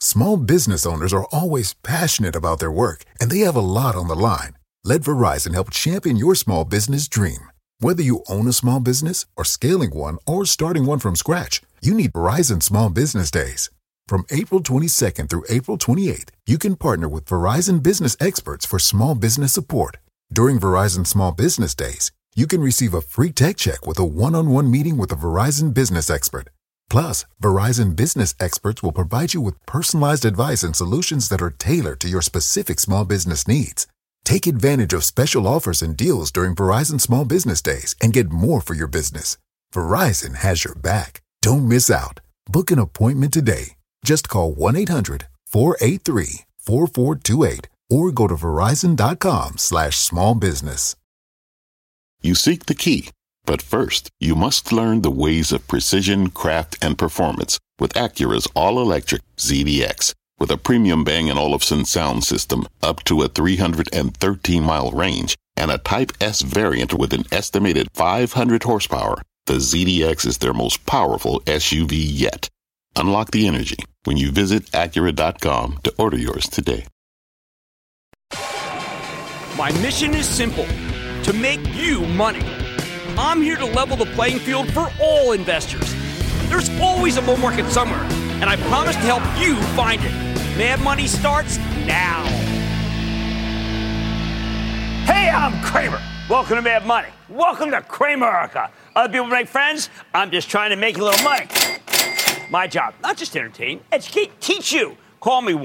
Small business owners are always passionate about their work, and they have a lot on the line. Let Verizon help champion your small business dream. Whether you own a small business or scaling one or starting one from scratch, you need Verizon Small Business Days. From April 22nd through April 28th, you can partner with Verizon business experts for small business support. During Verizon Small Business Days, you can receive a free tech check with a one-on-one meeting with a Verizon business expert. Plus, Verizon business experts will provide you with personalized advice and solutions that are tailored to your specific small business needs. Take advantage of special offers and deals during Verizon Small Business Days and get more for your business. Verizon has your back. Don't miss out. Book an appointment today. Just call 1-800-483-4428 or go to verizon.com/smallbusiness. You seek the key, but first, you must learn the ways of precision, craft, and performance with Acura's all-electric ZDX. With a premium Bang & Olufsen sound system up to a 313-mile range and a Type S variant with an estimated 500 horsepower, the ZDX is their most powerful SUV yet. Unlock the energy when you visit Acura.com to order yours today. My mission is simple, to make you money. I'm here to level the playing field for all investors. There's always a bull market somewhere, and I promise to help you find it. Mad Money starts now. Hey, I'm Kramer. Welcome to Mad Money. Welcome to Kramerica. Other people make friends. I'm just trying to make a little money. My job, not just entertain, educate, teach you. Call me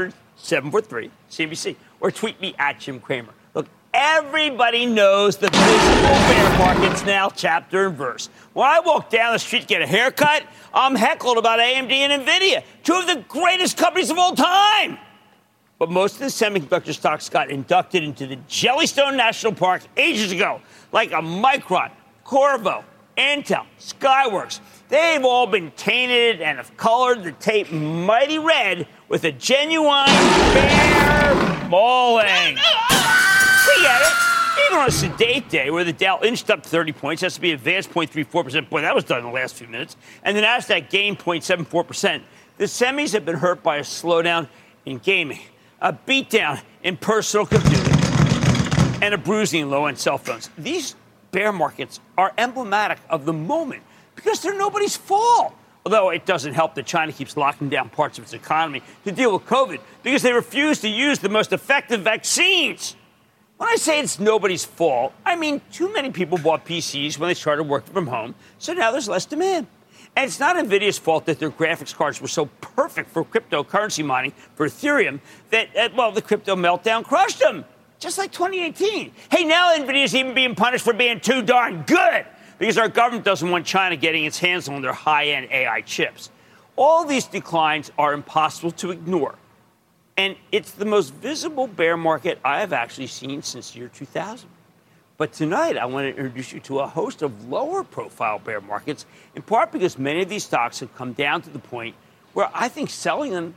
1-800-743-CNBC or tweet me at Jim Cramer. Look, everybody knows the visible bear market's now chapter and verse. When I walk down the street to get a haircut, I'm heckled about AMD and NVIDIA, two of the greatest companies of all time. But most of the semiconductor stocks got inducted into the Jellystone National Park ages ago, like a Micron, Qorvo, Intel, Skyworks. They've all been tainted and have colored the tape mighty red with a genuine bear mauling. We get it. Even on a sedate day where the Dow inched up 30 points, S&P advanced 0.34%. Boy, that was done in the last few minutes. And the Nasdaq gained 0.74%. The semis have been hurt by a slowdown in gaming, a beatdown in personal computing, and a bruising in low-end cell phones. These bear markets are emblematic of the moment because they're nobody's fault. Although it doesn't help that China keeps locking down parts of its economy to deal with COVID because they refuse to use the most effective vaccines. When I say it's nobody's fault, I mean too many people bought PCs when they started working from home, so now there's less demand. And it's not NVIDIA's fault that their graphics cards were so perfect for cryptocurrency mining for Ethereum that, the crypto meltdown crushed them, just like 2018. Hey, now NVIDIA's even being punished for being too darn good because our government doesn't want China getting its hands on their high-end AI chips. All these declines are impossible to ignore. And it's the most visible bear market I have actually seen since year 2000. But tonight, I want to introduce you to a host of lower-profile bear markets, in part because many of these stocks have come down to the point where I think selling them,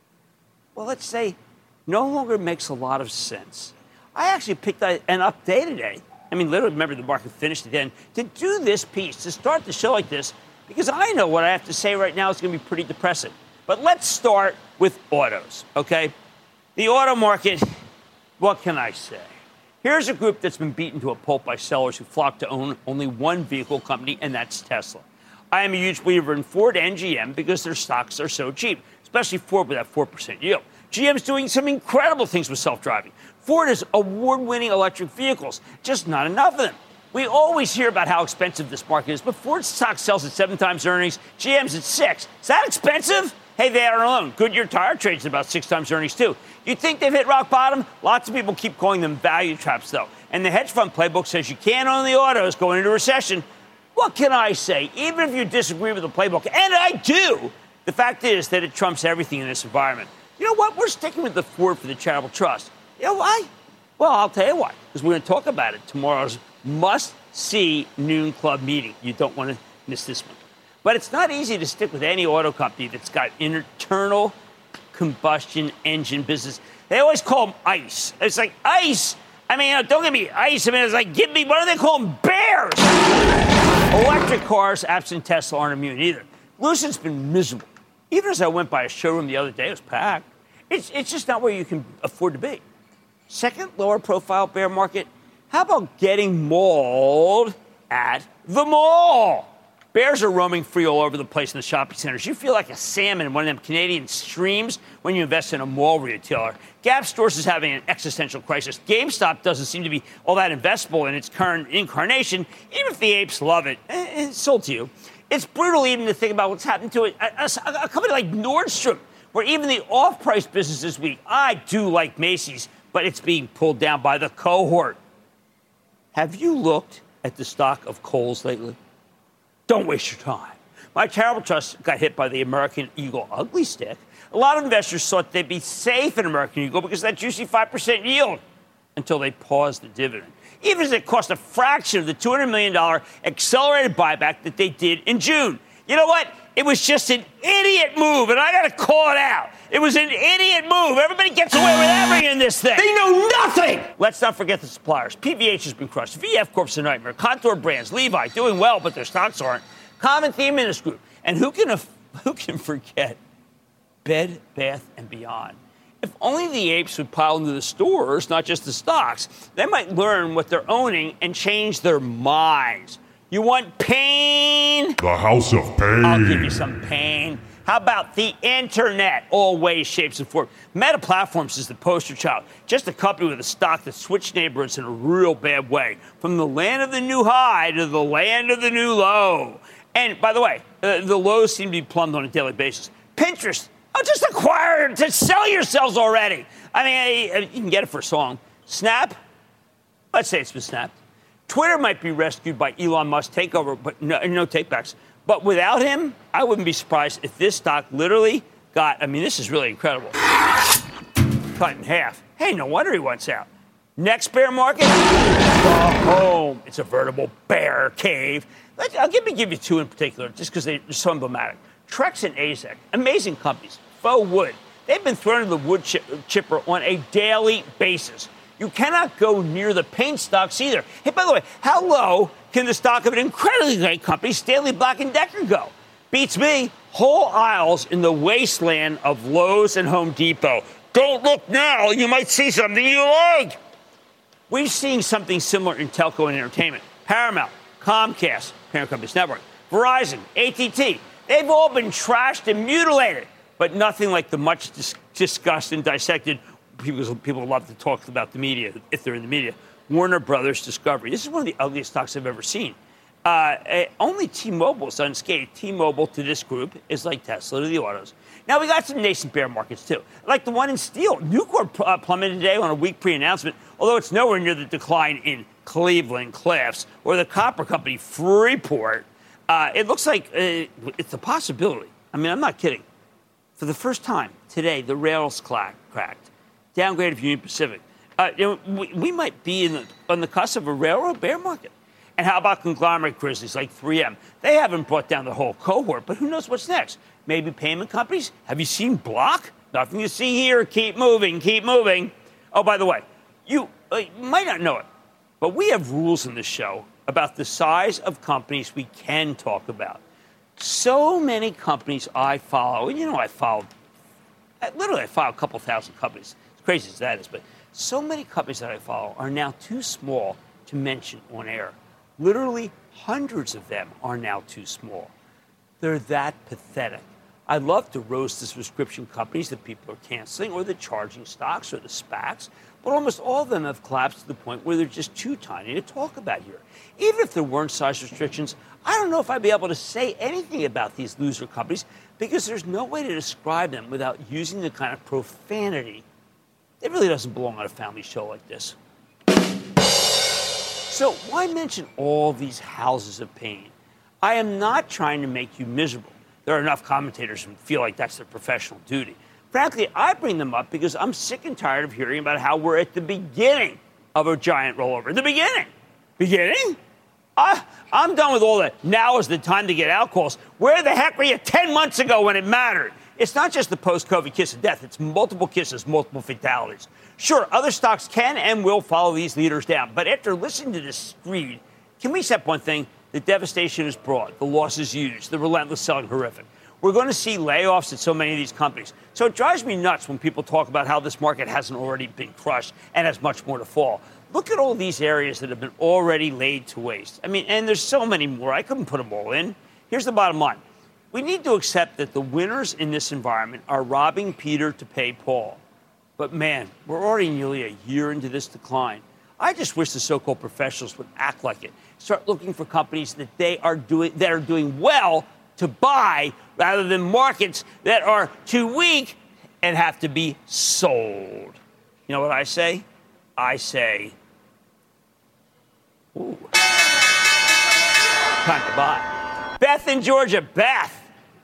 well, let's say, no longer makes a lot of sense. I actually picked an up day today. I mean, literally, remember, the market finished again, to do this piece, to start the show like this, because I know what I have to say right now is going to be pretty depressing. But let's start with autos, okay? The auto market, what can I say? Here's a group that's been beaten to a pulp by sellers who flock to own only one vehicle company, and that's Tesla. I am a huge believer in Ford and GM because their stocks are so cheap, especially Ford with that 4% yield. GM's doing some incredible things with self-driving. Ford has award-winning electric vehicles, just not enough of them. We always hear about how expensive this market is, but Ford's stock sells at 7 times earnings, GM's at 6. Is that expensive? Hey, they aren't alone. Goodyear Tire trades at about 6 times earnings, too. You think they've hit rock bottom? Lots of people keep calling them value traps, though. And the hedge fund playbook says you can't own the autos going into recession. What can I say? Even if you disagree with the playbook, and I do, the fact is that it trumps everything in this environment. You know what? We're sticking with the Ford for the charitable trust. You know why? Well, I'll tell you why. Because we're going to talk about it tomorrow's must-see noon club meeting. You don't want to miss this one. But it's not easy to stick with any auto company that's got internal combustion engine business. They always call them ICE. It's like ICE. I mean, don't give me ICE. I mean, it's like, give me, what do they call them? Bears. Electric cars, absent Tesla, aren't immune either. Lucid's been miserable. Even as I went by a showroom the other day, it was packed. It's just not where you can afford to be. Second, lower profile bear market. How about getting mauled at the mall? Bears are roaming free all over the place in the shopping centers. You feel like a salmon in one of them Canadian streams when you invest in a mall retailer. Gap Stores is having an existential crisis. GameStop doesn't seem to be all that investable in its current incarnation, even if the apes love it. It's sold to you. It's brutal even to think about what's happened to it. A company like Nordstrom, where even the off-price business is weak. I do like Macy's, but it's being pulled down by the cohort. Have you looked at the stock of Kohl's lately? Don't waste your time. My charitable trust got hit by the American Eagle ugly stick. A lot of investors thought they'd be safe in American Eagle because of that juicy 5% yield until they paused the dividend. Even as it cost a fraction of the $200 million accelerated buyback that they did in June. You know what? It was just an idiot move, and I got to call it out. It was an idiot move. Everybody gets away with everything in this thing. They know nothing. Let's not forget the suppliers. PVH has been crushed. VF Corp's a nightmare. Contour Brands, Levi, doing well, but their stocks aren't. Common Theme in this group. And who can forget Bed Bath & Beyond? If only the apes would pile into the stores, not just the stocks, they might learn what they're owning and change their minds. You want pain? The House of Pain. I'll give you some pain. How about the internet? All ways, shapes, and forms. Meta Platforms is the poster child. Just a company with a stock that switched neighborhoods in a real bad way. From the land of the new high to the land of the new low. And, by the way, the lows seem to be plumbed on a daily basis. Pinterest. Oh, just acquire it. Just sell yourselves already. I mean, you can get it for a song. Snap. Let's say it's been snapped. Twitter might be rescued by Elon Musk's takeover, but no takebacks. But without him, I wouldn't be surprised if this stock literally got, this is really incredible. Cut in half. Hey, no wonder he wants out. Next bear market, the home. It's a veritable bear cave. I'll give you two in particular, just because they're so emblematic. Trex and AZEK, amazing companies. Faux wood. They've been thrown into the wood chipper on a daily basis. You cannot go near the paint stocks either. Hey, by the way, how low can the stock of an incredibly great company, Stanley Black & Decker, go? Beats me. Whole aisles in the wasteland of Lowe's and Home Depot. Don't look now. You might see something you like. We've seen something similar in telco and entertainment. Paramount, Comcast, parent company's network, Verizon, AT&T. They've all been trashed and mutilated, but nothing like the much discussed and dissected. People love to talk about the media, if they're in the media. Warner Brothers Discovery. This is one of the ugliest stocks I've ever seen. Only T-Mobile is unscathed. T-Mobile to this group is like Tesla to the autos. Now, we got some nascent bear markets, too. Like the one in steel. Nucor plummeted today on a weak pre-announcement, although it's nowhere near the decline in Cleveland Cliffs or the copper company Freeport. It looks like it's a possibility. I'm not kidding. For the first time today, the rails cracked. Downgrade of Union Pacific. We might be on the cusp of a railroad bear market. And how about conglomerate grizzlies like 3M? They haven't brought down the whole cohort, but who knows what's next? Maybe payment companies? Have you seen Block? Nothing to see here. Keep moving, keep moving. Oh, by the way, you might not know it, but we have rules in this show about the size of companies we can talk about. So many companies I follow, and I follow a couple thousand companies. As crazy as that is, but so many companies that I follow are now too small to mention on air. Literally hundreds of them are now too small. They're that pathetic. I love to roast the subscription companies that people are canceling or the charging stocks or the SPACs, but almost all of them have collapsed to the point where they're just too tiny to talk about here. Even if there weren't size restrictions, I don't know if I'd be able to say anything about these loser companies because there's no way to describe them without using the kind of profanity that really doesn't belong on a family show like this. So why mention all these houses of pain? I am not trying to make you miserable. There are enough commentators who feel like that's their professional duty. Frankly, I bring them up because I'm sick and tired of hearing about how we're at the beginning of a giant rollover. The beginning? Beginning? I'm done with all that. Now is the time to get out calls. Where the heck were you 10 months ago when it mattered? It's not just the post-COVID kiss of death. It's multiple kisses, multiple fatalities. Sure, other stocks can and will follow these leaders down. But after listening to this screed, can we accept one thing? The devastation is broad. The loss is huge. The relentless selling horrific. We're going to see layoffs at so many of these companies. So it drives me nuts when people talk about how this market hasn't already been crushed and has much more to fall. Look at all these areas that have been already laid to waste. I mean, and there's so many more. I couldn't put them all in. Here's the bottom line. We need to accept that the winners in this environment are robbing Peter to pay Paul. But, man, we're already nearly a year into this decline. I just wish the so-called professionals would act like it. Start looking for companies that are doing well to buy rather than markets that are too weak and have to be sold. You know what I say? I say, ooh, time to buy. Beth in Georgia. Beth.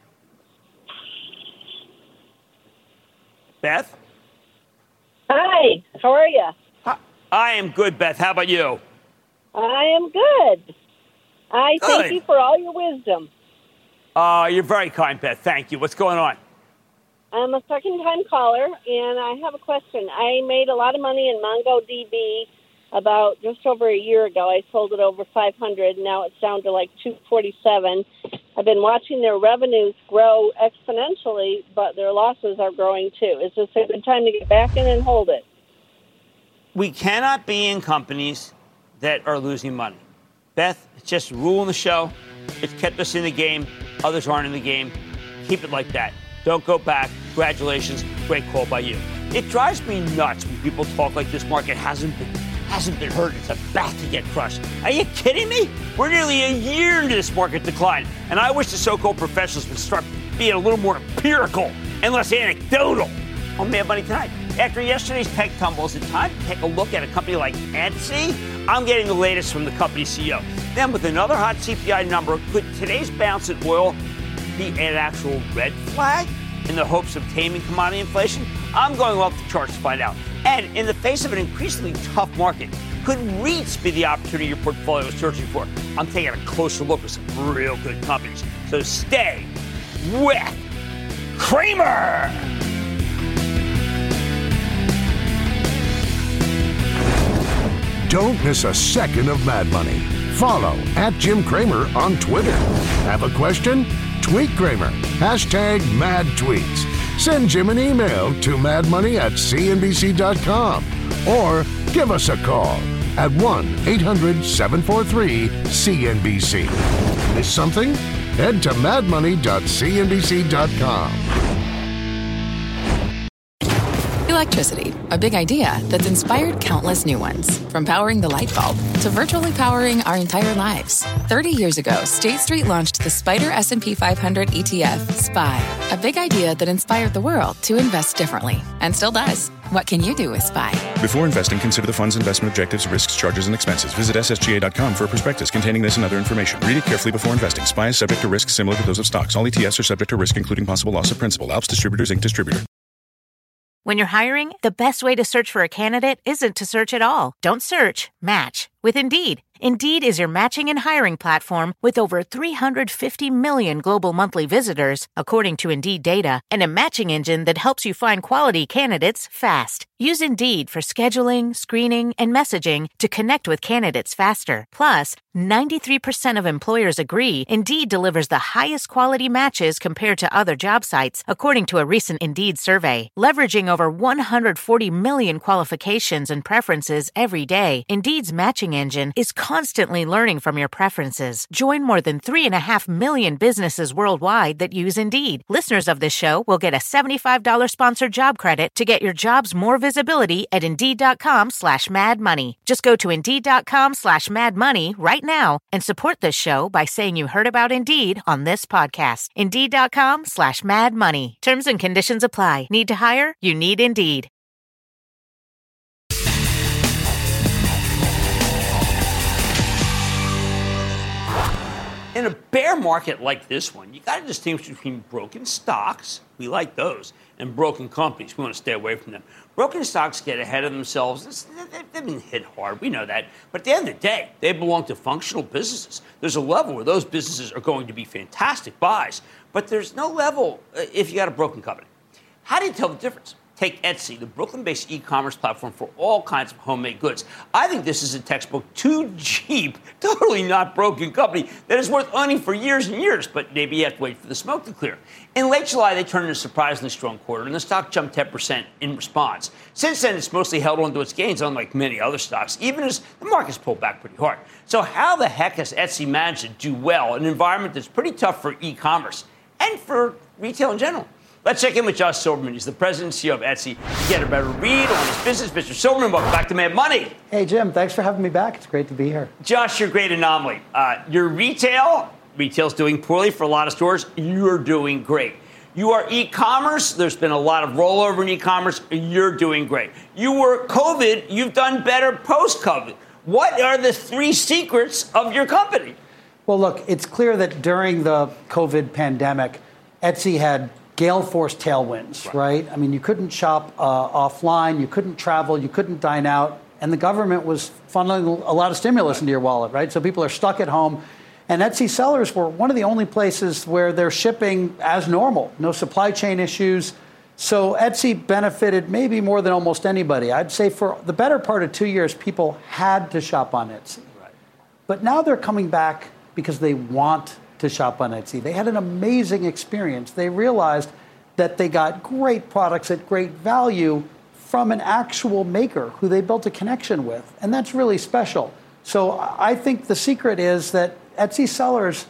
Beth? Hi, how are you? I am good, Beth. How about you? I am good. I thank you for all your wisdom. You're very kind, Beth. Thank you. What's going on? I'm a second-time caller, and I have a question. I made a lot of money in MongoDB about just over a year ago. I sold it over 500. Now it's down to like 247. I've been watching their revenues grow exponentially, but their losses are growing too. Is this a good time to get back in and hold it? We cannot be in companies that are losing money. Beth, it's just a rule in the show. It's kept us in the game. Others aren't in the game. Keep it like that. Don't go back. Congratulations. Great call by you. It drives me nuts when people talk like this market hasn't been hurt. It's about to get crushed. Are you kidding me? We're nearly a year into this market decline, and I wish the so-called professionals would start being a little more empirical and less anecdotal. On Mad Money tonight. After yesterday's tech tumbles, it's time to take a look at a company like Etsy. I'm getting the latest from the company CEO. Then, with another hot CPI number, could today's bounce in oil be an actual red flag in the hopes of taming commodity inflation? I'm going off the charts to find out. And in the face of an increasingly tough market, could REITs be the opportunity your portfolio is searching for? I'm taking a closer look at some real good companies. So stay with Cramer. Don't miss a second of Mad Money. Follow @Jim Cramer on Twitter. Have a question? Tweet Cramer. #MadTweets. Send Jim an email to madmoney@cnbc.com or give us a call at 1-800-743-CNBC. Miss something? Head to madmoney.cnbc.com. Electricity, a big idea that's inspired countless new ones. From powering the light bulb to virtually powering our entire lives. 30 years ago, State Street launched the Spider S&P 500 ETF, SPY. A big idea that inspired the world to invest differently. And still does. What can you do with SPY? Before investing, consider the fund's investment objectives, risks, charges, and expenses. Visit ssga.com for a prospectus containing this and other information. Read it carefully before investing. SPY is subject to risks similar to those of stocks. All ETFs are subject to risk, including possible loss of principal. Alps Distributors, Inc. Distributor. When you're hiring, the best way to search for a candidate isn't to search at all. Don't search, match with Indeed. Indeed is your matching and hiring platform with over 350 million global monthly visitors, according to Indeed data, and a matching engine that helps you find quality candidates fast. Use Indeed for scheduling, screening, and messaging to connect with candidates faster. Plus, 93% of employers agree Indeed delivers the highest quality matches compared to other job sites, according to a recent Indeed survey. Leveraging over 140 million qualifications and preferences every day, Indeed's matching engine is constantly learning from your preferences. Join more than 3.5 million businesses worldwide that use Indeed. Listeners of this show will get a $75 sponsored job credit to get your jobs more visibility at Indeed.com/madmoney. Just go to Indeed.com/madmoney right now and support this show by saying you heard about Indeed on this podcast. Indeed.com/madmoney. Terms and conditions apply. Need to hire? You need Indeed. In a bear market like this one, you got to distinguish between broken stocks, we like those, and broken companies. We want to stay away from them. Broken stocks get ahead of themselves. They've been hit hard. We know that. But at the end of the day, they belong to functional businesses. There's a level where those businesses are going to be fantastic buys. But there's no level if you got a broken company. How do you tell the difference? Take Etsy, the Brooklyn-based e-commerce platform for all kinds of homemade goods. I think this is a textbook too cheap, totally not broken company that is worth owning for years and years, but maybe you have to wait for the smoke to clear. In late July, they turned in a surprisingly strong quarter, and the stock jumped 10% in response. Since then, it's mostly held onto its gains, unlike many other stocks, even as the market's pulled back pretty hard. So how the heck has Etsy managed to do well in an environment that's pretty tough for e-commerce and for retail in general? Let's check in with Josh Silverman. He's the president and CEO of Etsy to get a better read on his business. Mr. Silverman, welcome back to Mad Money. Hey, Jim. Thanks for having me back. It's great to be here. Josh, you're a great anomaly. Your retail's doing poorly for a lot of stores. You're doing great. You are e-commerce. There's been a lot of rollover in e-commerce. You're doing great. You were COVID. You've done better post-COVID. What are the three secrets of your company? Well, look, it's clear that during the COVID pandemic, Etsy had gale force tailwinds, right? I mean, you couldn't shop offline, you couldn't travel, you couldn't dine out, and the government was funneling a lot of stimulus into your wallet, right? So people are stuck at home. And Etsy sellers were one of the only places where they're shipping as normal, no supply chain issues. So Etsy benefited maybe more than almost anybody. I'd say for the better part of 2 years, people had to shop on Etsy. Right. But now they're coming back because they want to shop on Etsy. They had an amazing experience. They realized that they got great products at great value from an actual maker who they built a connection with. And that's really special. So I think the secret is that Etsy sellers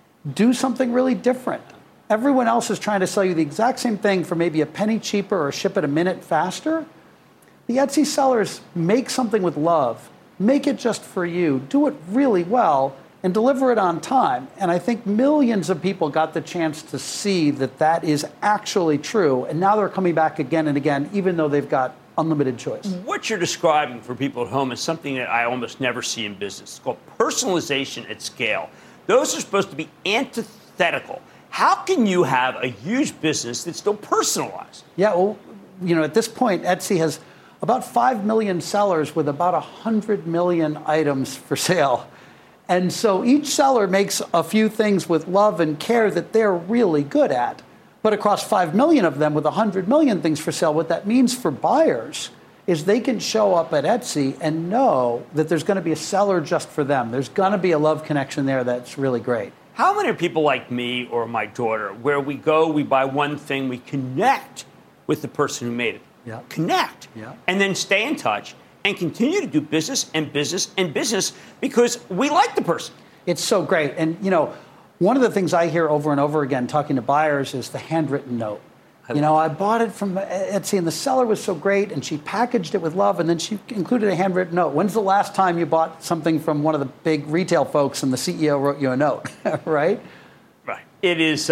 do something really different. Everyone else is trying to sell you the exact same thing for maybe a penny cheaper or ship it a minute faster. The Etsy sellers make something with love, make it just for you, do it really well, and deliver it on time. And I think millions of people got the chance to see that that is actually true. And now they're coming back again and again, even though they've got unlimited choice. What you're describing for people at home is something that I almost never see in business. It's called personalization at scale. Those are supposed to be antithetical. How can you have a huge business that's still personalized? Yeah, well, at this point, Etsy has about 5 million sellers with about 100 million items for sale. And so each seller makes a few things with love and care that they're really good at. But across 5 million of them with 100 million things for sale, what that means for buyers is they can show up at Etsy and know that there's going to be a seller just for them. There's going to be a love connection there that's really great. How many people like me or my daughter, where we go, we buy one thing, we connect with the person who made it? Yeah. Connect. Yeah. And then stay in touch and continue to do business and business and business because we like the person. It's so great. And, one of the things I hear over and over again talking to buyers is the handwritten note. I bought it from Etsy and the seller was so great and she packaged it with love and then she included a handwritten note. When's the last time you bought something from one of the big retail folks and the CEO wrote you a note, right? Right. It is,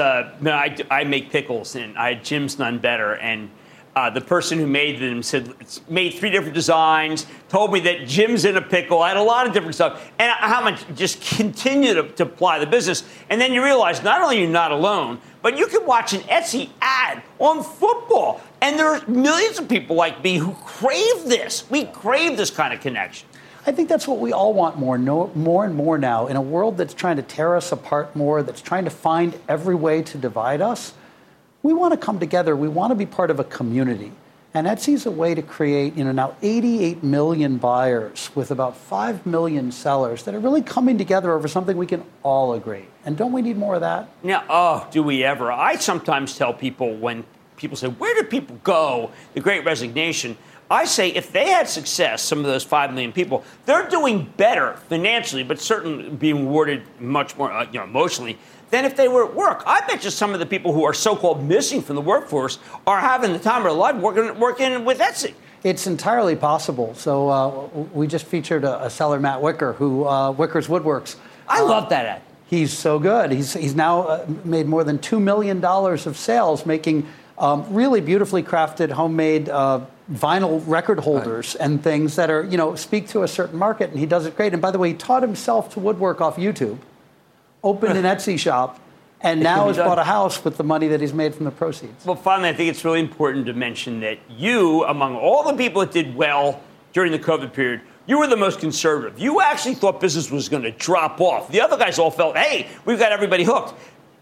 I make pickles and Jim's None Better, and the person who made them made 3 different designs, told me that Jim's in a pickle. I had a lot of different stuff. And how much just continue to apply the business. And then you realize not only are you not alone, but you can watch an Etsy ad on football. And there are millions of people like me who crave this. We crave this kind of connection. I think that's what we all want more and more now. In a world that's trying to tear us apart more, that's trying to find every way to divide us, we want to come together. We want to be part of a community. And Etsy is a way to create, now 88 million buyers with about 5 million sellers that are really coming together over something we can all agree. And don't we need more of that? Now, do we ever? I sometimes tell people when people say, where do people go? The Great Resignation. I say if they had success, some of those 5 million people, they're doing better financially, but certainly being rewarded much more emotionally than if they were at work. I bet you some of the people who are so-called missing from the workforce are having the time of their life working with Etsy. It's entirely possible. So we just featured a seller, Matt Wicker, who Wicker's Woodworks. I love that ad. He's so good. He's now made more than $2 million of sales making really beautifully crafted homemade vinyl record holders and things that are, speak to a certain market. And he does it great. And by the way, he taught himself to woodwork off YouTube, opened an Etsy shop, and now has bought a house with the money that he's made from the proceeds. Well, finally, I think it's really important to mention that you, among all the people that did well during the COVID period, you were the most conservative. You actually thought business was going to drop off. The other guys all felt, hey, we've got everybody hooked.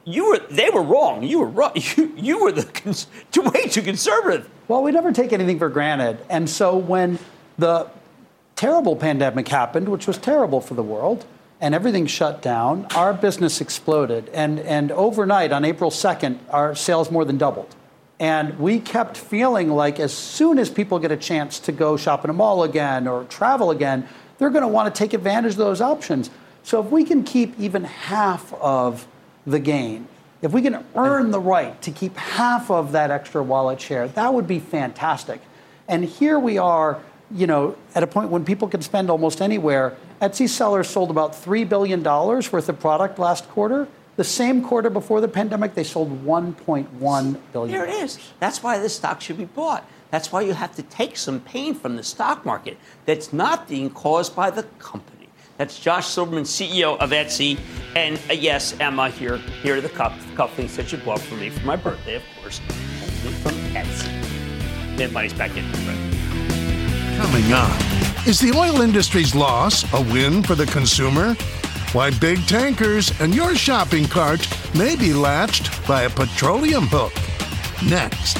they were wrong. You were wrong. You were way too conservative. Well, we never take anything for granted. And so when the terrible pandemic happened, which was terrible for the world, and everything shut down, our business exploded. And overnight, on April 2nd, our sales more than doubled. And we kept feeling like as soon as people get a chance to go shop in a mall again or travel again, they're going to want to take advantage of those options. So if we can keep even half of the gain, if we can earn the right to keep half of that extra wallet share, that would be fantastic. And here we are, at a point when people can spend almost anywhere. Etsy sellers sold about $3 billion worth of product last quarter. The same quarter before the pandemic, they sold $1.1 billion. There it is. That's why this stock should be bought. That's why you have to take some pain from the stock market that's not being caused by the company. That's Josh Silverman, CEO of Etsy. And yes, Emma, here are the cufflinks that you bought for me for my birthday, of course. Only from Etsy. Then money's back in. Coming up, is the oil industry's loss a win for the consumer? Why big tankers and your shopping cart may be latched by a petroleum hook. Next.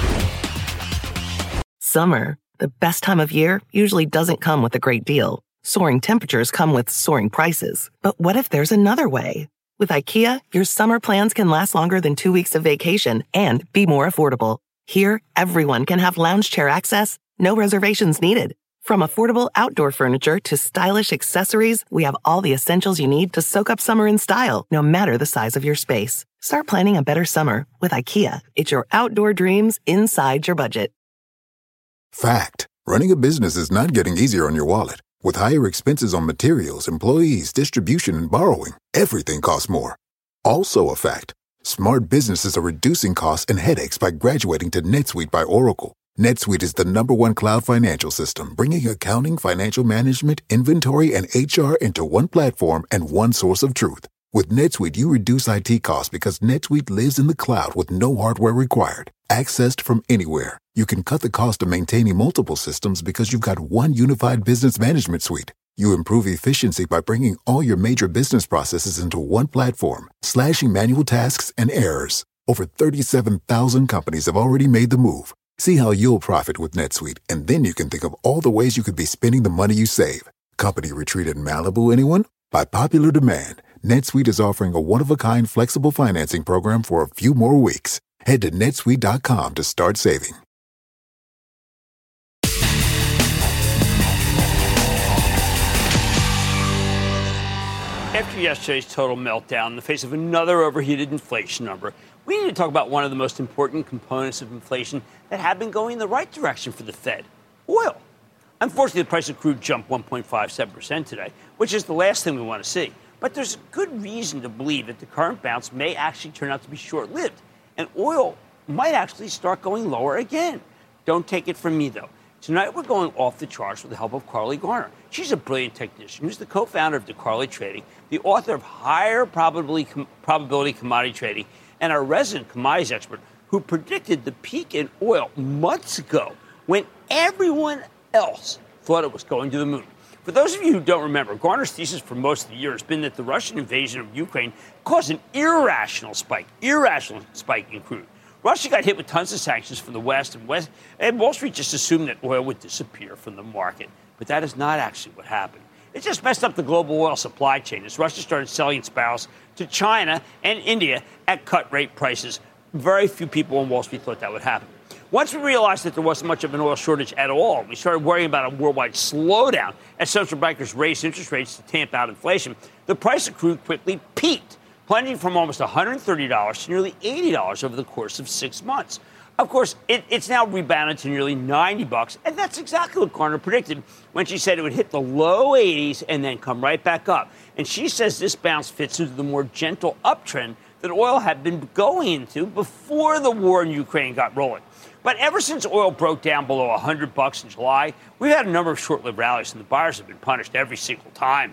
Summer, the best time of year, usually doesn't come with a great deal. Soaring temperatures come with soaring prices. But what if there's another way? With IKEA, your summer plans can last longer than 2 weeks of vacation and be more affordable. Here, everyone can have lounge chair access, no reservations needed. From affordable outdoor furniture to stylish accessories, we have all the essentials you need to soak up summer in style, no matter the size of your space. Start planning a better summer with IKEA. It's your outdoor dreams inside your budget. Fact. Running a business is not getting easier on your wallet. With higher expenses on materials, employees, distribution, and borrowing, everything costs more. Also a fact. Smart businesses are reducing costs and headaches by graduating to NetSuite by Oracle. NetSuite is the #1 cloud financial system, bringing accounting, financial management, inventory, and HR into one platform and one source of truth. With NetSuite, you reduce IT costs because NetSuite lives in the cloud with no hardware required. Accessed from anywhere, you can cut the cost of maintaining multiple systems because you've got one unified business management suite. You improve efficiency by bringing all your major business processes into one platform, slashing manual tasks and errors. Over 37,000 companies have already made the move. See how you'll profit with NetSuite, and then you can think of all the ways you could be spending the money you save. Company retreat in Malibu, anyone? By popular demand, NetSuite is offering a one-of-a-kind flexible financing program for a few more weeks. Head to netsuite.com to start saving. After yesterday's total meltdown in the face of another overheated inflation number, we need to talk about one of the most important components of inflation that have been going in the right direction for the Fed, oil. Unfortunately, the price of crude jumped 1.57% today, which is the last thing we want to see. But there's good reason to believe that the current bounce may actually turn out to be short-lived, and oil might actually start going lower again. Don't take it from me, though. Tonight, we're going off the charts with the help of Carly Garner. She's a brilliant technician who's the co-founder of DeCarly Trading, the author of Higher Probability Commodity Trading, and our resident commodities expert who predicted the peak in oil months ago when everyone else thought it was going to the moon. For those of you who don't remember, Garner's thesis for most of the year has been that the Russian invasion of Ukraine caused an irrational spike in crude. Russia got hit with tons of sanctions from the West, and Wall Street just assumed that oil would disappear from the market. But that is not actually what happened. It just messed up the global oil supply chain as Russia started selling its barrels to China and India at cut-rate prices. Very few people on Wall Street thought that would happen. Once we realized that there wasn't much of an oil shortage at all, we started worrying about a worldwide slowdown as central bankers raised interest rates to tamp out inflation. The price of crude quickly peaked, plunging from almost $130 to nearly $80 over the course of 6 months. Of course, it's now rebounded to nearly $90, and that's exactly what Garner predicted when she said it would hit the low 80s and then come right back up. And she says this bounce fits into the more gentle uptrend that oil had been going into before the war in Ukraine got rolling. But ever since oil broke down below $100 in July, we've had a number of short-lived rallies, and the buyers have been punished every single time.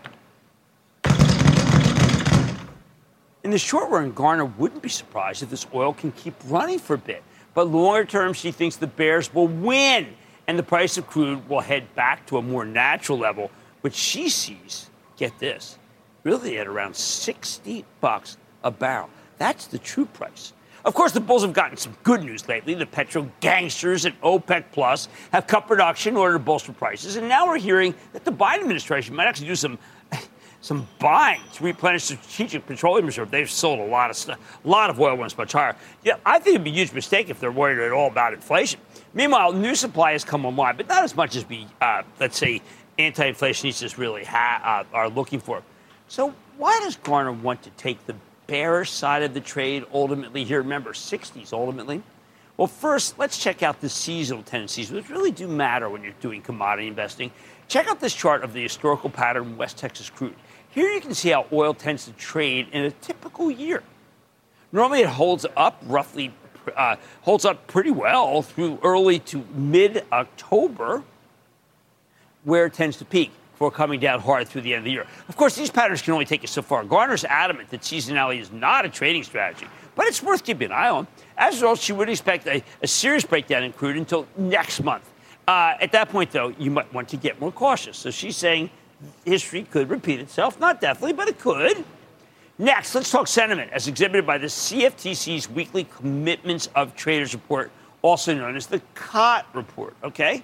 In the short run, Garner wouldn't be surprised if this oil can keep running for a bit. But longer term, she thinks the bears will win, and the price of crude will head back to a more natural level, which she sees, get this, really at around $60 a barrel. That's the true price. Of course, the bulls have gotten some good news lately. The petro gangsters at OPEC Plus have cut production in order to bolster prices. And now we're hearing that the Biden administration might actually do some buying to replenish strategic petroleum reserve. They've sold a lot of stuff, a lot of oil once much higher. Yeah, I think it'd be a huge mistake if they're worried at all about inflation. Meanwhile, new supply has come online, but not as much as we, let's say, anti-inflationists really are looking for. So why does Garner want to take the bearish side of the trade ultimately here? Remember, 60s ultimately. Well, first, let's check out the seasonal tendencies, which really do matter when you're doing commodity investing. Check out this chart of the historical pattern in West Texas crude. Here you can see how oil tends to trade in a typical year. Normally it holds up pretty well through early to mid-October, where it tends to peak before coming down hard through the end of the year. Of course, these patterns can only take you so far. Garner's adamant that seasonality is not a trading strategy, but it's worth keeping an eye on. As a result, she would expect a serious breakdown in crude until next month. At that point, though, you might want to get more cautious. So she's saying history could repeat itself. Not definitely, but it could. Next, let's talk sentiment, as exhibited by the CFTC's weekly Commitments of Traders report, also known as the COT report, okay?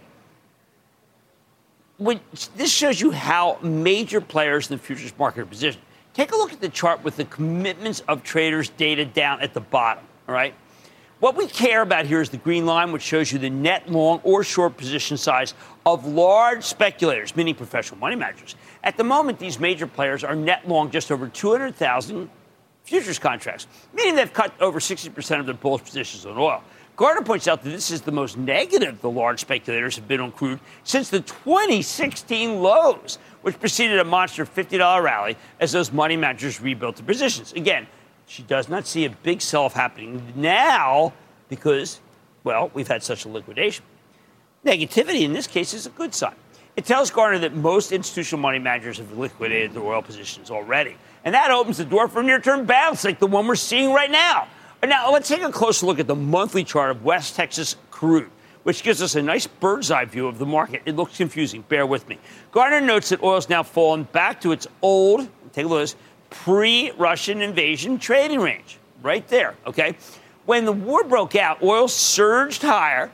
This shows you how major players in the futures market are positioned. Take a look at the chart with the Commitments of Traders data down at the bottom, all right? What we care about here is the green line, which shows you the net long or short position size of large speculators, meaning professional money managers. At the moment, these major players are net long just over 200,000 futures contracts, meaning they've cut over 60% of their bullish positions on oil. Garner points out that this is the most negative the large speculators have been on crude since the 2016 lows, which preceded a monster $50 rally as those money managers rebuilt their positions. Again, she does not see a big sell-off happening now because, well, we've had such a liquidation. Negativity in this case is a good sign. It tells Garner that most institutional money managers have liquidated their oil positions already. And that opens the door for a near-term bounce like the one we're seeing right now. Now, let's take a closer look at the monthly chart of West Texas crude, which gives us a nice bird's-eye view of the market. It looks confusing. Bear with me. Garner notes that oil's now fallen back to its old, take a look at this, pre-Russian invasion trading range. Right there, okay? When the war broke out, oil surged higher,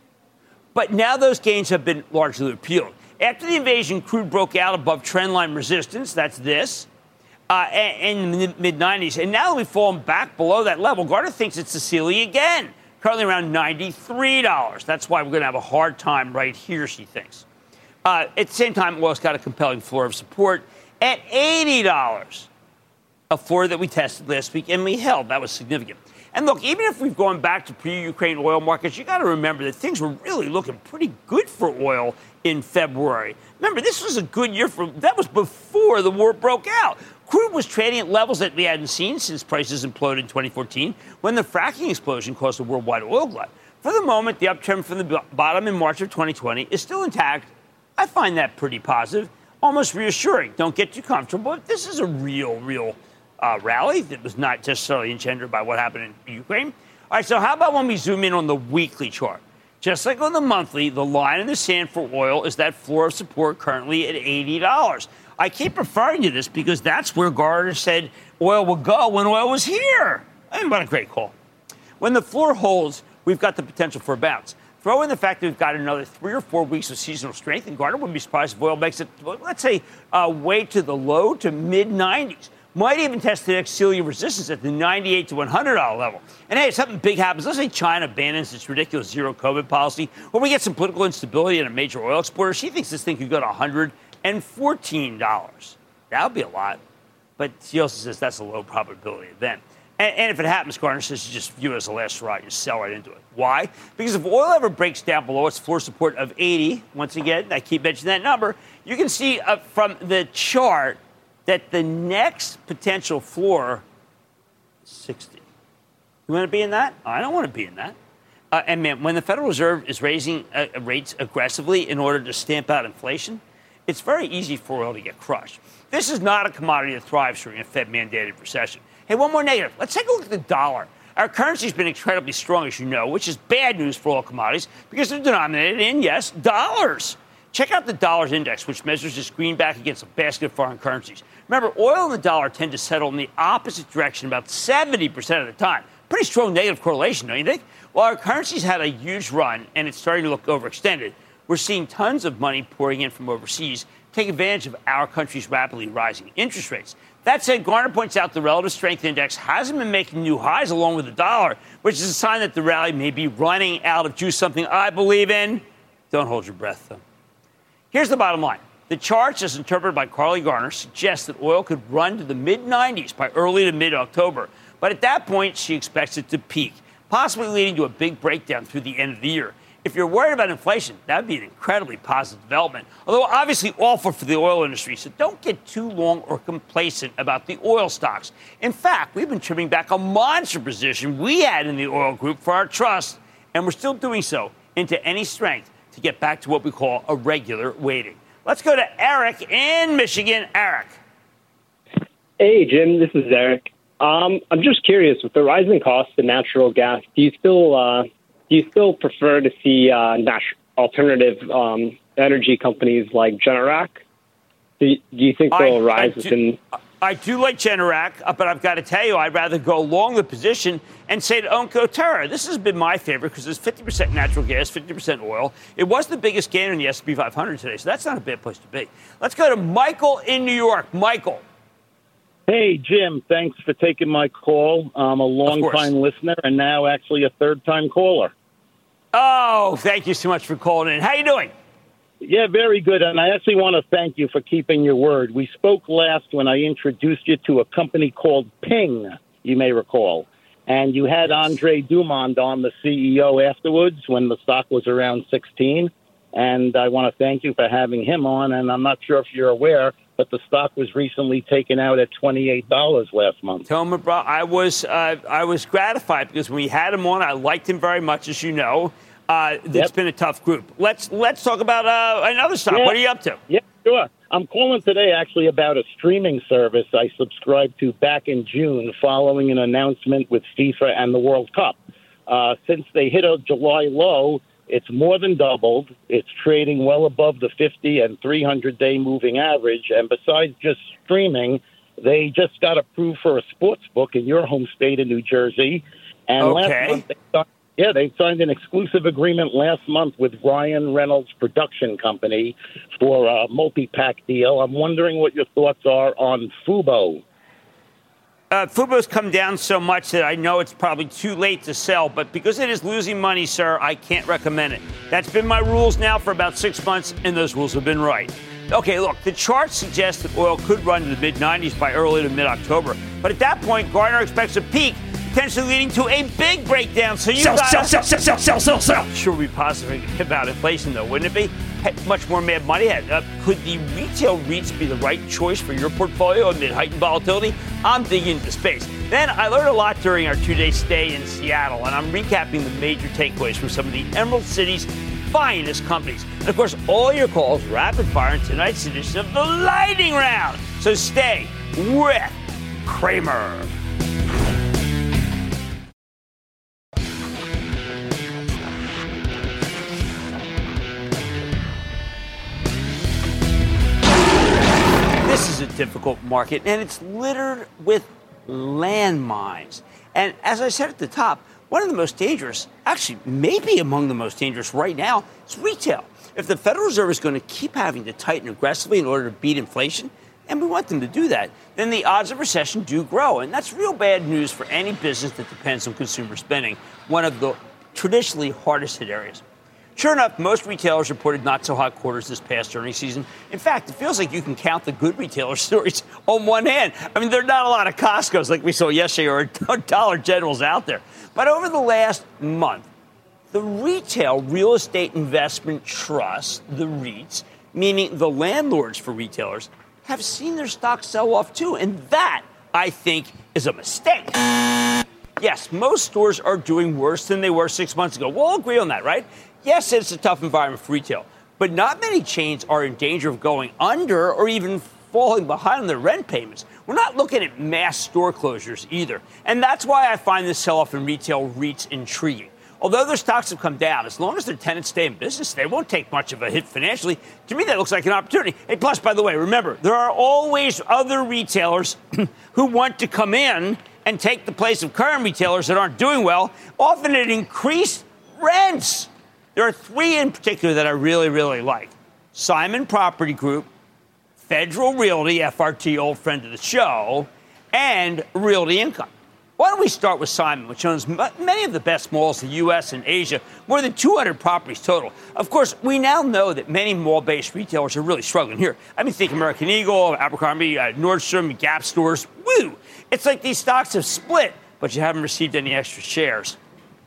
but now those gains have been largely repealed. After the invasion, crude broke out above trendline resistance. That's this. In the mid-90s. And now that we've fallen back below that level, Garner thinks it's the ceiling again, currently around $93. That's why we're going to have a hard time right here, she thinks. At the same time, oil's got a compelling floor of support at $80, a floor that we tested last week and we held. That was significant. And look, even if we've gone back to pre-Ukraine oil markets, you got to remember that things were really looking pretty good for oil in February. Remember, this was a good year that was before the war broke out. Crude was trading at levels that we hadn't seen since prices imploded in 2014 when the fracking explosion caused a worldwide oil glut. For the moment, the uptrend from the bottom in March of 2020 is still intact. I find that pretty positive, almost reassuring. Don't get too comfortable. This is a real rally that was not necessarily engendered by what happened in Ukraine. All right, so how about when we zoom in on the weekly chart? Just like on the monthly, the line in the sand for oil is that floor of support currently at $80. I keep referring to this because that's where Garner said oil would go when oil was here. I mean, what a great call. When the floor holds, we've got the potential for a bounce. Throw in the fact that we've got another 3 or 4 weeks of seasonal strength, and Garner wouldn't be surprised if oil makes it, let's say, way to the low to mid-90s. Might even test the next ceiling of resistance at the $98 to $100 level. And hey, if something big happens, let's say China abandons its ridiculous zero-COVID policy, or we get some political instability in a major oil exporter, she thinks this thing could go to $114. That would be a lot. But she also says that's a low probability event. And if it happens, Garner says you just view it as a last ride. You sell right into it. Why? Because if oil ever breaks down below its floor support of 80, once again, I keep mentioning that number, you can see from the chart that the next potential floor is 60. You want to be in that? I don't want to be in that. And man, when the Federal Reserve is raising rates aggressively in order to stamp out inflation, it's very easy for oil to get crushed. This is not a commodity that thrives during a Fed-mandated recession. Hey, one more negative. Let's take a look at the dollar. Our currency's been incredibly strong, as you know, which is bad news for all commodities because they're denominated in, yes, dollars. Check out the dollar's index, which measures its greenback against a basket of foreign currencies. Remember, oil and the dollar tend to settle in the opposite direction about 70% of the time. Pretty strong negative correlation, don't you think? While our currency's had a huge run and it's starting to look overextended, we're seeing tons of money pouring in from overseas, take advantage of our country's rapidly rising interest rates. That said, Garner points out the relative strength index hasn't been making new highs along with the dollar, which is a sign that the rally may be running out of juice, something I believe in. Don't hold your breath, though. Here's the bottom line. The charts, as interpreted by Carly Garner, suggest that oil could run to the mid-90s by early to mid-October. But at that point, she expects it to peak, possibly leading to a big breakdown through the end of the year. If you're worried about inflation, that would be an incredibly positive development, although obviously awful for the oil industry. So don't get too long or complacent about the oil stocks. In fact, we've been trimming back a monster position we had in the oil group for our trust, and we're still doing so into any strength to get back to what we call a regular weighting. Let's go to Eric in Michigan. Eric. Hey, Jim, this is Eric. I'm just curious, with the rising cost of natural gas, do you still prefer to see alternative energy companies like Generac? Do you think they'll rise within? I do like Generac, but I've got to tell you, I'd rather go along the position and say to Oncoterra. This has been my favorite because it's 50% natural gas, 50% oil. It was the biggest gainer in the S&P 500 today, so that's not a bad place to be. Let's go to Michael in New York. Michael. Hey, Jim, thanks for taking my call. I'm a long-time listener and now actually a third-time caller. Oh, thank you so much for calling in. How you doing? Yeah, very good. And I actually want to thank you for keeping your word. We spoke last when I introduced you to a company called Ping, you may recall. And you had Andre Dumond on, the CEO, afterwards when the stock was around 16. And I want to thank you for having him on. And I'm not sure if you're aware, but the stock was recently taken out at $28 last month. Tell me, bro, I was gratified because when we had him on, I liked him very much, as you know. It's been a tough group. Let's talk about another stock. Yeah. What are you up to? Yeah, sure. I'm calling today actually about a streaming service I subscribed to back in June following an announcement with FIFA and the World Cup. Since they hit a July low, it's more than doubled. It's trading well above the 50 and 300-day moving average. And besides just streaming, they just got approved for a sports book in your home state of New Jersey. And last month, they signed an exclusive agreement last month with Ryan Reynolds Production Company for a multi-pack deal. I'm wondering what your thoughts are on Fubo. Fubo's come down so much that I know it's probably too late to sell, but because it is losing money, sir, I can't recommend it. That's been my rules now for about 6 months, and those rules have been right. Okay, look, the chart suggests that oil could run to the mid-90s by early to mid-October, but at that point, Garner expects a peak, potentially leading to a big breakdown. So you sell. Sure would be positive about inflation, though, wouldn't it be? Much more mad money ahead. Could the retail REITs be the right choice for your portfolio amid heightened volatility? I'm digging into space. Then I learned a lot during our 2-day stay in Seattle, and I'm recapping the major takeaways from some of the Emerald City's finest companies. And, of course, all your calls rapid fire in tonight's edition of the Lightning Round. So stay with Cramer. This is a difficult market, and it's littered with landmines. And as I said at the top, one of the most dangerous, actually maybe among the most dangerous right now, is retail. If the Federal Reserve is going to keep having to tighten aggressively in order to beat inflation, and we want them to do that, then the odds of recession do grow. And that's real bad news for any business that depends on consumer spending, one of the traditionally hardest hit areas. Sure enough, most retailers reported not-so-hot quarters this past earnings season. In fact, it feels like you can count the good retailer stories on one hand. I mean, there are not a lot of Costco's like we saw yesterday or Dollar Generals out there. But over the last month, the Retail Real Estate Investment Trust, the REITs, meaning the landlords for retailers, have seen their stocks sell off too. And that, I think, is a mistake. Yes, most stores are doing worse than they were 6 months ago. We'll all agree on that, right? Yes, it's a tough environment for retail, but not many chains are in danger of going under or even falling behind on their rent payments. We're not looking at mass store closures either, and that's why I find this sell-off in retail REITs intriguing. Although their stocks have come down, as long as their tenants stay in business, they won't take much of a hit financially. To me, that looks like an opportunity. Hey, plus, by the way, remember, there are always other retailers who want to come in and take the place of current retailers that aren't doing well, often at increased rents. There are three in particular that I really, really like. Simon Property Group, Federal Realty, FRT, old friend of the show, and Realty Income. Why don't we start with Simon, which owns many of the best malls in the U.S. and Asia, more than 200 properties total. Of course, we now know that many mall-based retailers are really struggling here. I mean, think American Eagle, Abercrombie, Nordstrom, Gap stores. Woo! It's like these stocks have split, but you haven't received any extra shares.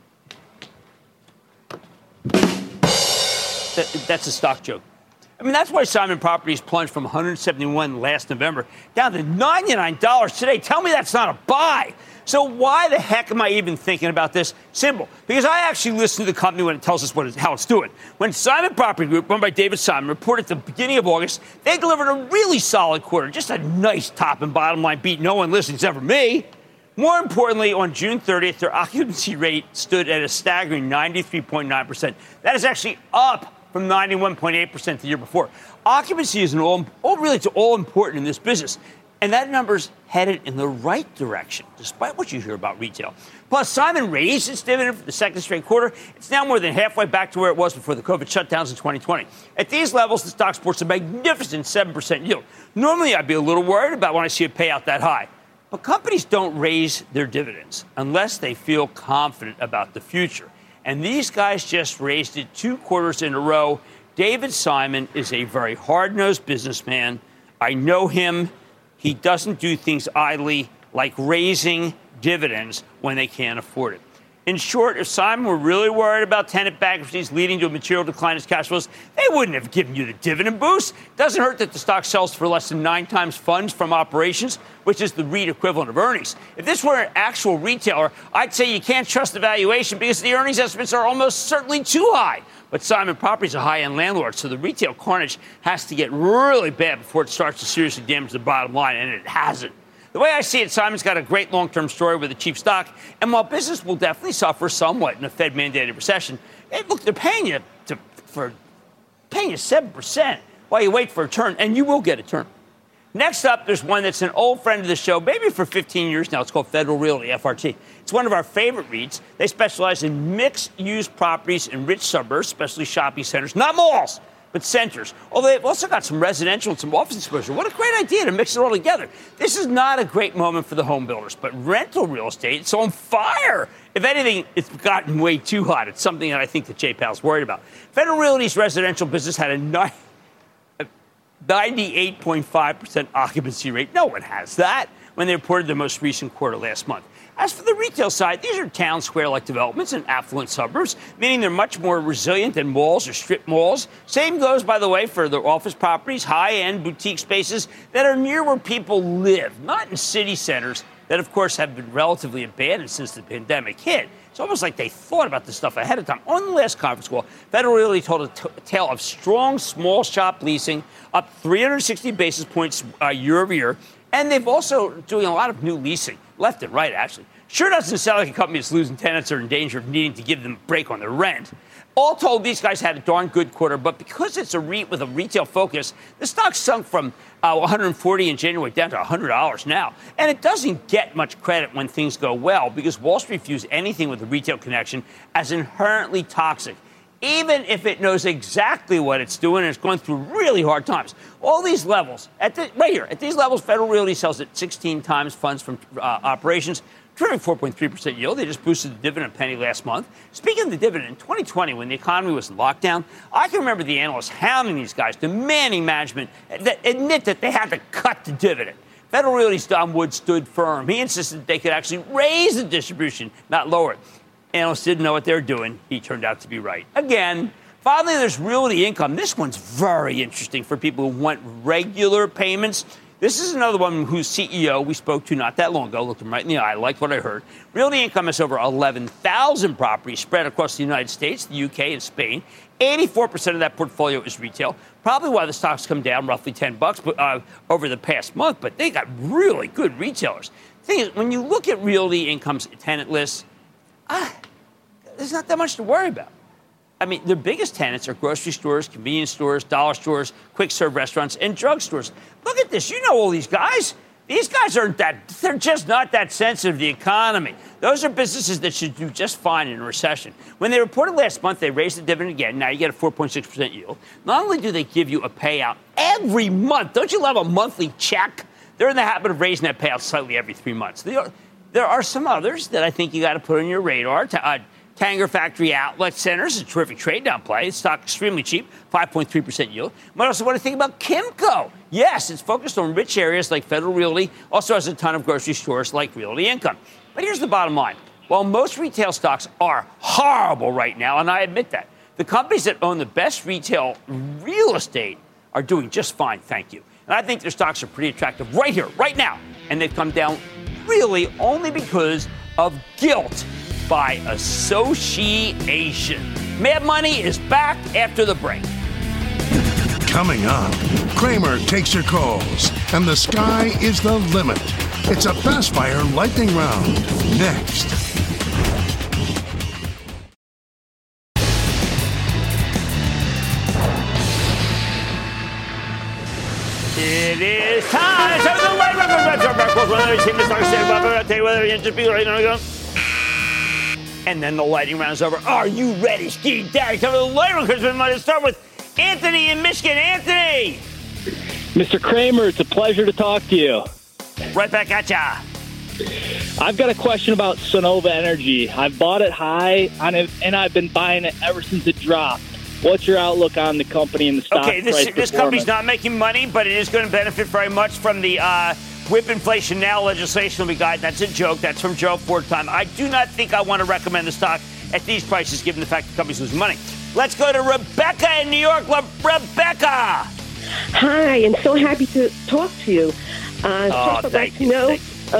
That's a stock joke. I mean, that's why Simon Properties plunged from $171 last November down to $99 today. Tell me that's not a buy. So why the heck am I even thinking about this? Simple. Because I actually listen to the company when it tells us how it's doing. When Simon Property Group, run by David Simon, reported at the beginning of August, they delivered a really solid quarter. Just a nice top and bottom line beat. No one listens except for me. More importantly, on June 30th, their occupancy rate stood at a staggering 93.9%. That is actually up from 91.8% the year before. Occupancy is all important in this business. And that number's headed in the right direction, despite what you hear about retail. Plus, Simon raised its dividend for the second straight quarter. It's now more than halfway back to where it was before the COVID shutdowns in 2020. At these levels, the stock sports a magnificent 7% yield. Normally, I'd be a little worried about when I see it pay out that high. But companies don't raise their dividends unless they feel confident about the future. And these guys just raised it 2 quarters in a row. David Simon is a very hard-nosed businessman. I know him. He doesn't do things idly, like raising dividends when they can't afford it. In short, if Simon were really worried about tenant bankruptcies leading to a material decline in his cash flows, they wouldn't have given you the dividend boost. Doesn't hurt that the stock sells for less than 9 times funds from operations, which is the REIT equivalent of earnings. If this were an actual retailer, I'd say you can't trust the valuation because the earnings estimates are almost certainly too high. But Simon Property is a high-end landlord, so the retail carnage has to get really bad before it starts to seriously damage the bottom line, and it hasn't. The way I see it, Simon's got a great long-term story with a cheap stock, and while business will definitely suffer somewhat in a Fed-mandated recession, look, they're paying you 7% while you wait for a turn, and you will get a turn. Next up, there's one that's an old friend of the show, maybe for 15 years now. It's called Federal Realty, FRT. It's one of our favorite REITs. They specialize in mixed-use properties in rich suburbs, especially shopping centers, not malls, but centers. Although they've also got some residential and some office exposure. What a great idea to mix it all together. This is not a great moment for the home builders, but rental real estate, it's on fire. If anything, it's gotten way too hot. It's something that I think that Jay Powell's worried about. Federal Realty's residential business had a 98.5% occupancy rate. No one has that when they reported their most recent quarter last month. As for the retail side, these are town square-like developments in affluent suburbs, meaning they're much more resilient than malls or strip malls. Same goes, by the way, for the office properties, high-end boutique spaces that are near where people live, not in city centers that, of course, have been relatively abandoned since the pandemic hit. It's almost like they thought about this stuff ahead of time. On the last conference call, Federal Realty told a tale of strong small shop leasing, up 360 basis points year over year. And they've also doing a lot of new leasing, left and right, actually. Sure doesn't sound like a company that's losing tenants or in danger of needing to give them a break on their rent. All told, these guys had a darn good quarter, but because it's a REIT with a retail focus, the stock sunk from $140 in January down to $100 now. And it doesn't get much credit when things go well because Wall Street views anything with a retail connection as inherently toxic, even if it knows exactly what it's doing and it's going through really hard times. All these levels, right here, at these levels, Federal Realty sells at 16 times funds from operations, terrific 4.3% yield. They just boosted the dividend a penny last month. Speaking of the dividend, in 2020, when the economy was in lockdown, I can remember the analysts hounding these guys, demanding management that admit that they had to cut the dividend. Federal Realty's Don Wood stood firm. He insisted that they could actually raise the distribution, not lower it. Analysts didn't know what they were doing. He turned out to be right. Again, finally, there's Realty Income. This one's very interesting for people who want regular payments. This is another one whose CEO we spoke to not that long ago, looked him right in the eye, liked what I heard. Realty Income has over 11,000 properties spread across the United States, the UK, and Spain. 84% of that portfolio is retail, probably why the stock's come down roughly $10 over the past month, but they got really good retailers. The thing is, when you look at Realty Income's tenant list, there's not that much to worry about. I mean, their biggest tenants are grocery stores, convenience stores, dollar stores, quick-serve restaurants, and drugstores. Look at this. You know all these guys. These guys they're just not that sensitive to the economy. Those are businesses that should do just fine in a recession. When they reported last month, they raised the dividend again. Now you get a 4.6% yield. Not only do they give you a payout every month, don't you love a monthly check? They're in the habit of raising that payout slightly every 3 months. There are some others that I think you got to put on your radar. Tanger Factory Outlet Centers is a terrific trade-down play. It's stock extremely cheap, 5.3% yield. But also want to think about Kimco. Yes, it's focused on rich areas like Federal Realty, also has a ton of grocery stores like Realty Income. But here's the bottom line. While most retail stocks are horrible right now, and I admit that, the companies that own the best retail real estate are doing just fine, thank you. And I think their stocks are pretty attractive right here, right now. And they've come down really only because of guilt by association. Mad Money is back after the break. Coming up, Cramer takes your calls, and the sky is the limit. It's a fast fire lightning round. Next. It is time. So the lightning round. And then the lightning round is over. Are you ready, Ski Daddy? Time for the lightning round. Let's start with Anthony in Michigan. Anthony! Mr. Cramer, it's a pleasure to talk to you. Right back at ya. I've got a question about Sonova Energy. I've bought it high, and I've been buying it ever since it dropped. What's your outlook on the company and the stock price performance? This company's not making money, but it is going to benefit very much from the whip inflation now legislation we got. That's a joke. That's from Joe Ford time. I do not think I want to recommend the stock at these prices, given the fact the company's losing money. Let's go to Rebecca in New York. Rebecca! Hi, I'm so happy to talk to you. First, I'd like to know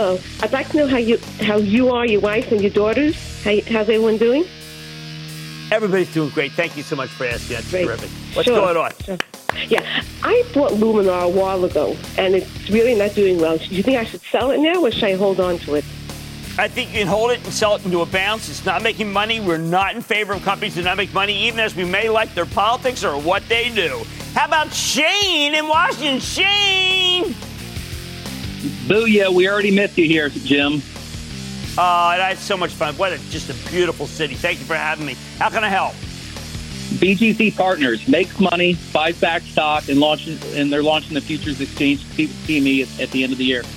how you are, your wife, and your daughters. How's everyone doing? Everybody's doing great. Thank you so much for asking. That's great. Terrific. What's going on? Sure. Yeah, I bought Luminar a while ago, and it's really not doing well. Do you think I should sell it now, or should I hold on to it? I think you can hold it and sell it into a bounce. It's not making money. We're not in favor of companies that not make money, even as we may like their politics or what they do. How about Shane in Washington? Shane! Booyah, we already missed you here, Jim. I had so much fun. Just a beautiful city. Thank you for having me. How can I help? BGC Partners makes money, buys back stock, and they're launching the futures exchange CME at the end of the year.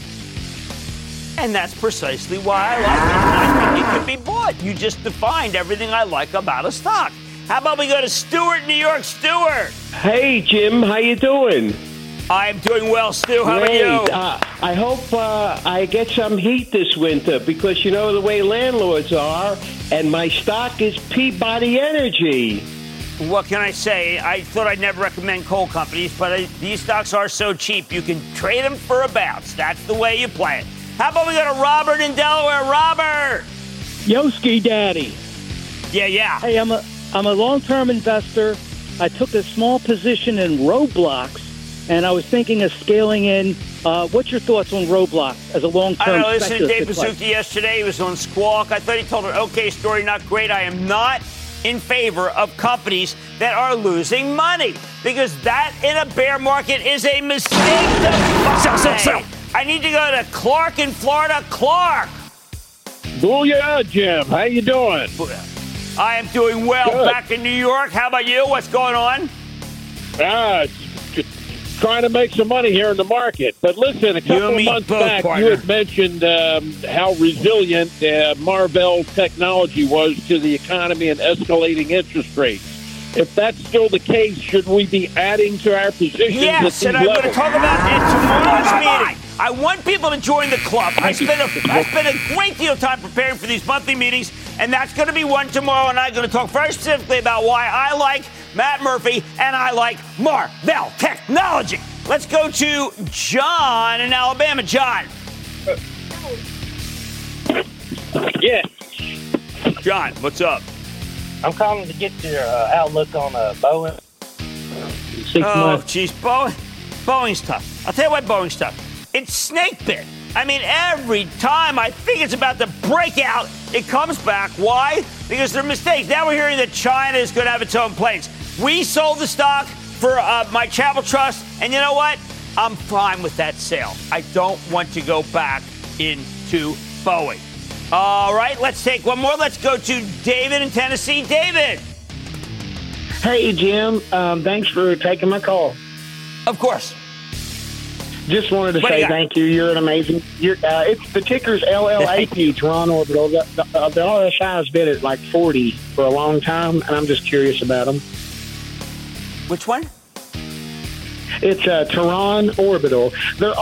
And that's precisely why I like it. I think it could be bought. You just defined everything I like about a stock. How about we go to Stuart, New York? Stuart. Hey, Jim. How you doing? I'm doing well, Stu. How Great. about you? I hope I get some heat this winter because you know the way landlords are, and my stock is Peabody Energy. What can I say? I thought I'd never recommend coal companies, but these stocks are so cheap, you can trade them for a bounce. That's the way you play it. How about we go to Robert in Delaware? Robert! Yoski Daddy. Yeah. Hey, I'm a long-term investor. I took a small position in Roblox, and I was thinking of scaling in. What's your thoughts on Roblox as a long-term? I listened to Dave Baszucki yesterday. He was on Squawk. I thought he told an okay story, not great. I am not in favor of companies that are losing money because that in a bear market is a mistake to buy. Sell. I need to go to Clark in Florida. Clark. Booyah, Jim. How you doing? I am doing well. Good. Back in New York. How about you? What's going on? Just trying to make some money here in the market. But listen, a couple of months back, you had mentioned how resilient Marvell Technology was to the economy and escalating interest rates. If that's still the case, should we be adding to our positions? Yes, and I'm going to talk about it tomorrow's meeting. I want people to join the club. I spent a great deal of time preparing for these monthly meetings, and that's going to be one tomorrow, and I'm going to talk very specifically about why I like Matt Murphy and I like Marvell Technology. Let's go to John in Alabama. John. Yeah. John, what's up? I'm calling to get your outlook on Boeing. Geez, Boeing's tough. I'll tell you what Boeing's tough. It's snake bit. I mean, every time I think it's about to break out, it comes back. Why? because they're mistakes. Now we're hearing that China is going to have its own planes. We sold the stock for my Travel Trust, and you know what? I'm fine with that sale. I don't want to go back into Boeing. All right, let's take one more. Let's go to David in Tennessee. David. Hey, Jim. Thanks for taking my call. Of course. Just wanted to say thank you. You're an amazing. It's the ticker's LLAP, Tehran Orbital. The RSI has been at like 40 for a long time, and I'm just curious about them. Which one? It's Tehran Orbital. They're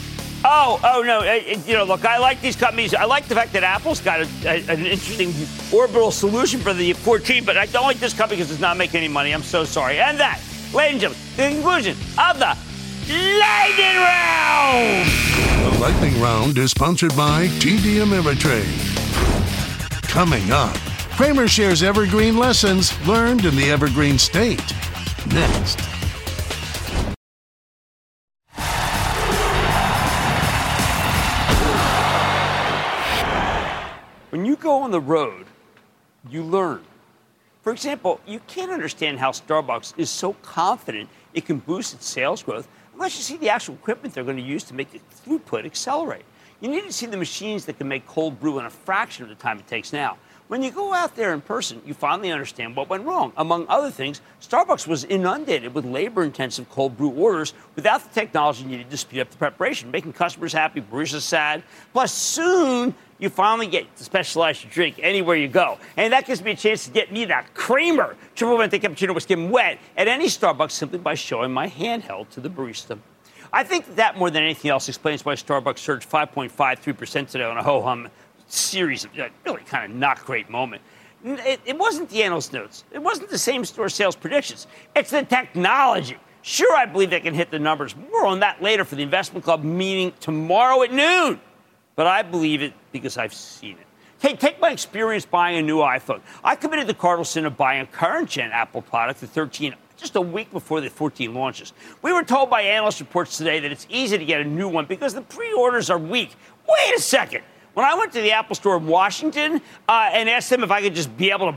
no. Look, I like these companies. I like the fact that Apple's got an interesting orbital solution for the 14, but I don't like this company because it's not making any money. I'm so sorry. And that, ladies and gentlemen, the conclusion of the Lightning Round. The Lightning Round is sponsored by TD Ameritrade. Coming up, Cramer shares evergreen lessons learned in the Evergreen State. Next. When you go on the road, you learn. For example, you can't understand how Starbucks is so confident it can boost its sales growth unless you see the actual equipment they're going to use to make the throughput accelerate. You need to see the machines that can make cold brew in a fraction of the time it takes now. When you go out there in person, you finally understand what went wrong. Among other things, Starbucks was inundated with labor-intensive cold brew orders without the technology needed to speed up the preparation, making customers happy, baristas sad. Plus, soon, you finally get to specialize your drink anywhere you go. And that gives me a chance to get me that Kramer triple venti cappuccino with skim wet at any Starbucks simply by showing my handheld to the barista. I think that more than anything else explains why Starbucks surged 5.53% today on a ho-hum series of really kind of not great moment. It wasn't the analyst notes. It wasn't the same store sales predictions. It's the technology. Sure, I believe they can hit the numbers. More on that later for the Investment Club meeting tomorrow at noon. But I believe it because I've seen it. Hey, take my experience buying a new iPhone. I committed the cardinal sin of buying a current-gen Apple product, the 13, just a week before the 14 launches. We were told by analyst reports today that it's easy to get a new one because the pre-orders are weak. Wait a second. When I went to the Apple store in Washington and asked them if I could just be able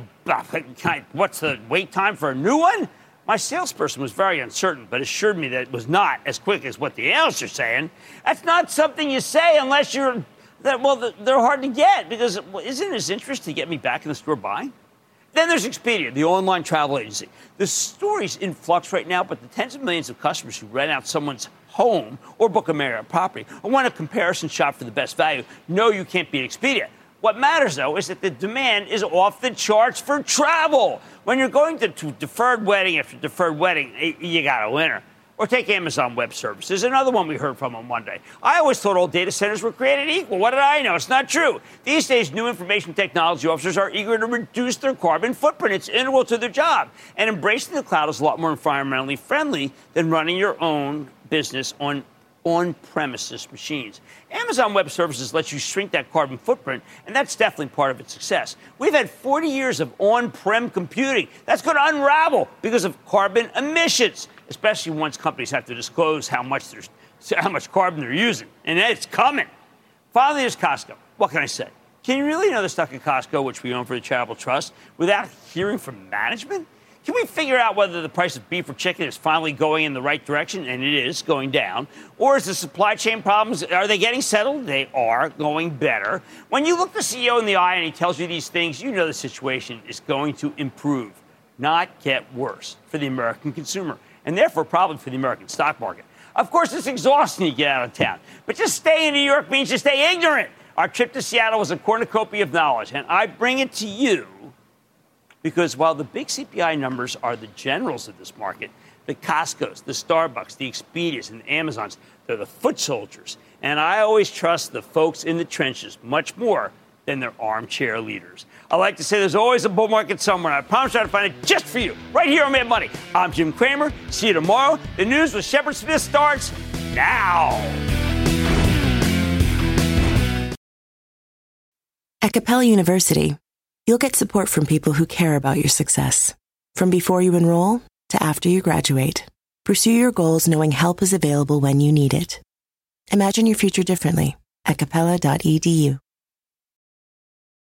to, what's the wait time for a new one? My salesperson was very uncertain, but assured me that it was not as quick as what the analysts are saying. That's not something you say unless you're, they're hard to get because isn't his interest to get me back in the store buying? Then there's Expedia, the online travel agency. The story's in flux right now, but the tens of millions of customers who rent out someone's home or book a Marriott property or want a comparison shop for the best value know you can't beat Expedia. What matters, though, is that the demand is off the charts for travel. When you're going to deferred wedding after deferred wedding, you got a winner. Or take Amazon Web Services, another one we heard from on Monday. I always thought all data centers were created equal. What did I know? It's not true. These days, new information technology officers are eager to reduce their carbon footprint. It's integral to their job. And embracing the cloud is a lot more environmentally friendly than running your own business on-premises machines. Amazon Web Services lets you shrink that carbon footprint, and that's definitely part of its success. We've had 40 years of on-prem computing. That's going to unravel because of carbon emissions, especially once companies have to disclose how much carbon they're using. And it's coming. Finally, there's Costco. What can I say? Can you really know the stock at Costco, which we own for the Charitable Trust, without hearing from management? Can we figure out whether the price of beef or chicken is finally going in the right direction? And it is going down. Or is the supply chain problems, are they getting settled? They are going better. When you look the CEO in the eye and he tells you these things, you know the situation is going to improve, not get worse for the American consumer, and therefore probably for the American stock market. Of course, it's exhausting to get out of town. But just staying in New York means to stay ignorant. Our trip to Seattle was a cornucopia of knowledge, and I bring it to you because while the big CPI numbers are the generals of this market, the Costcos, the Starbucks, the Expedias, and the Amazons, they're the foot soldiers. And I always trust the folks in the trenches much more than their armchair leaders. I like to say there's always a bull market somewhere, and I promise I'll find it just for you, right here on Mad Money. I'm Jim Cramer. See you tomorrow. The news with Shepard Smith starts now. At Capella University, you'll get support from people who care about your success. From before you enroll to after you graduate, pursue your goals knowing help is available when you need it. Imagine your future differently at capella.edu.